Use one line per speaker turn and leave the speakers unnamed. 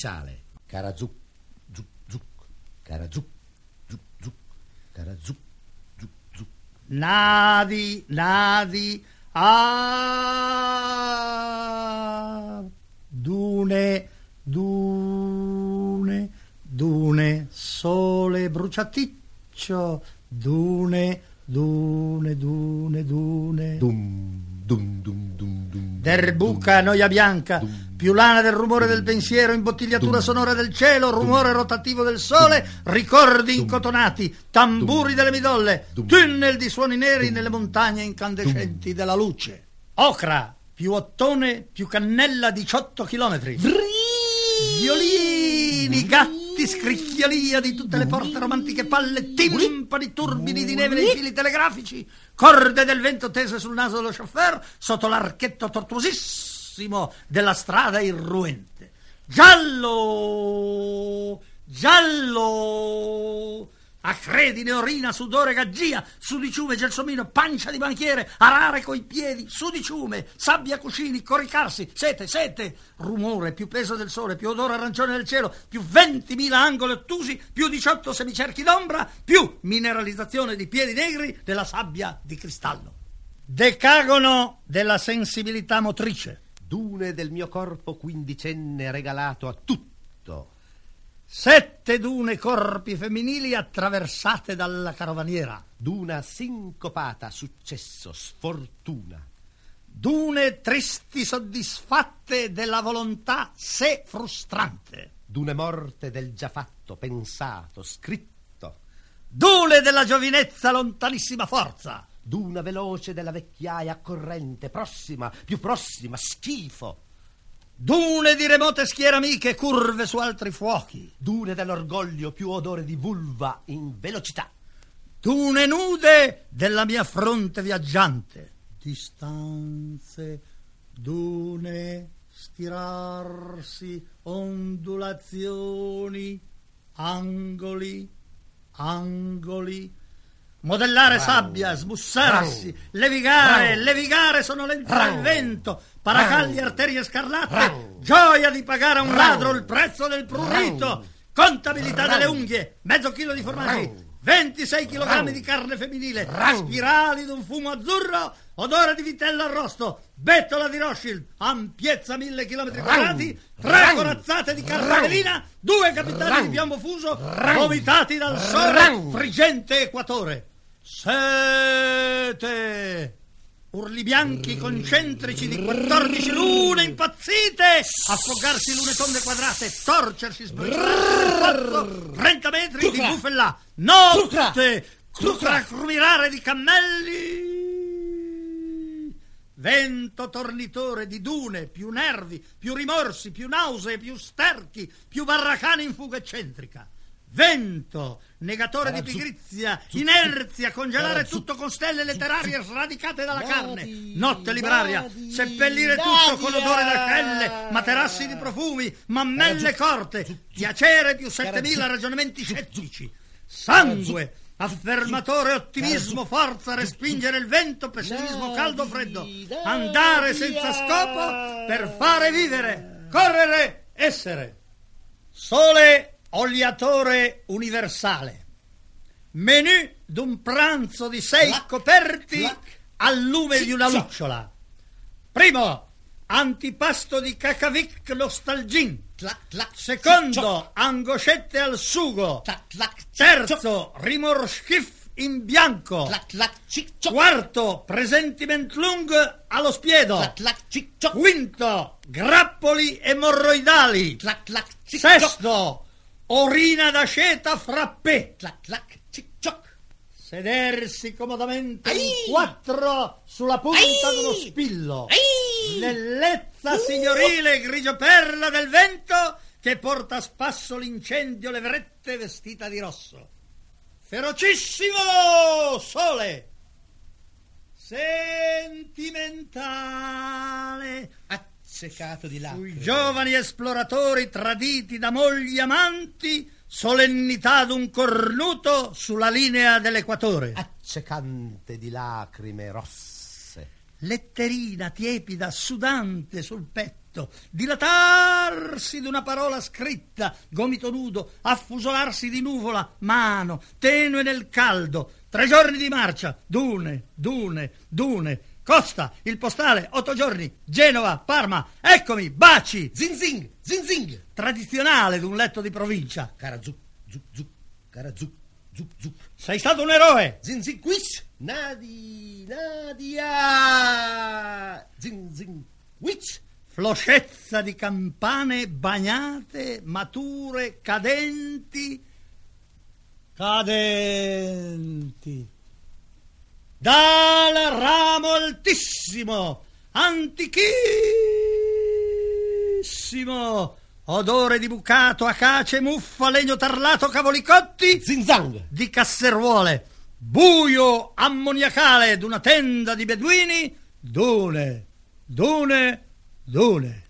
ufficiale.
Carazuc, zuc, zuc, carazuc, zuc, zuc, carazuc, zuc, zuc.
Nadi, dune, sole bruciaticcio, dune.
Dum, dum, dum, dum, dum.
Derbuca, noia bianca, più lana del rumore del pensiero, imbottigliatura sonora del cielo, rumore rotativo del sole, ricordi incotonati, tamburi delle midolle, tunnel di suoni neri nelle montagne incandescenti della luce. Ocra, più ottone, più cannella, 18 chilometri. Violini, gatti, scricchiolia di tutte le porte romantiche, palle, timpani, turbini di neve nei fili telegrafici, corde del vento tese sul naso dello chauffeur sotto l'archetto tortuosissimo della strada irruente. Giallo, acredine, orina, sudore, gaggia, sudiciume, gelsomino, pancia di banchiere, arare coi piedi, sudiciume, sabbia, cuscini, coricarsi, sete, rumore, più peso del sole, più odore arancione del cielo, più 20.000 angoli ottusi, più 18 semicerchi d'ombra, più mineralizzazione di piedi negri della sabbia di cristallo. Decagono della sensibilità motrice.
Dune del mio corpo quindicenne regalato a tutto.
7 dune corpi femminili attraversate dalla carovaniera.
D'una sincopata successo, sfortuna.
Dune tristi soddisfatte della volontà sé frustrante.
D'une morte del già fatto, pensato, scritto.
Dune della giovinezza lontanissima forza.
D'una veloce della vecchiaia corrente, prossima, più prossima, schifo.
Dune di remote schiere amiche curve su altri fuochi.
Dune dell'orgoglio, più odore di vulva in velocità.
Dune nude della mia fronte viaggiante. Distanze, dune, stirarsi, ondulazioni, angoli. Modellare sabbia, sbussarsi, levigare sonolenzare il vento, paracagli, arterie scarlatte, gioia di pagare a un ladro il prezzo del prurito, contabilità delle unghie, mezzo chilo di formaggi, 26 kg di carne femminile, spirali d'un fumo azzurro, odore di vitello arrosto, bettola di Rothschild, ampiezza 1000 km quadrati, 3 corazzate di carne 2 capitali di piombo fuso, vomitati dal sole, friggente equatore. 7 urli bianchi concentrici di 14 lune impazzite, affogarsi lune tonde quadrate, torcersi, sbriciolare 30 metri di buffellà, notte, crumirare di cammelli, vento tornitore di dune, più nervi, più rimorsi, più nausee, più sterchi, più barracane in fuga eccentrica. Vento, negatore di pigrizia, inerzia, congelare tutto con stelle letterarie sradicate dalla carne, notte libraria, seppellire tutto con odore d'alcelle, materassi di profumi, mammelle corte, piacere più 7000 ragionamenti scettici, sangue, affermatore, ottimismo, forza, respingere il vento, pessimismo, caldo, freddo, andare senza scopo per fare vivere, correre, essere. Sole oliatore universale, menù d'un pranzo di 6 coperti al lume di una lucciola. Primo, antipasto di cacavic nostalgin. Secondo, angoscette al sugo. Terzo, rimorschif in bianco. Quarto, presentiment lung allo spiedo. Quinto, grappoli emorroidali. Sesto, orina d'asceta frappè. Sedersi comodamente in 4 sulla punta dello spillo. Snellezza signorile grigio perla del vento che porta a spasso l'incendio levrette vestita di rosso. Ferocissimo sole, sentimentale,
accecato di lacrime.
Sui giovani esploratori traditi da mogli amanti, solennità d'un cornuto sulla linea dell'equatore.
Accecante di lacrime rosse.
letterina tiepida, sudante sul petto, dilatarsi d'una parola scritta, gomito nudo, affusolarsi di nuvola, mano, tenue nel caldo, 3 giorni di marcia, dune, Costa, il postale, 8 giorni, Genova, Parma, eccomi, baci,
Zing zing, zing zing.
tradizionale d'un letto di provincia.
Cara zup, zup, zup, cara zup, zup, zup.
Sei stato un eroe.
Zing zing quiz, Nadia. Zing zing witch.
Floscezza di campane bagnate, mature, cadenti. Dal ramo altissimo, antichissimo, odore di bucato, acace, muffa, legno tarlato, cavoli cotti,
Zinzang.
di casseruole, buio ammoniacale d'una tenda di beduini, dune.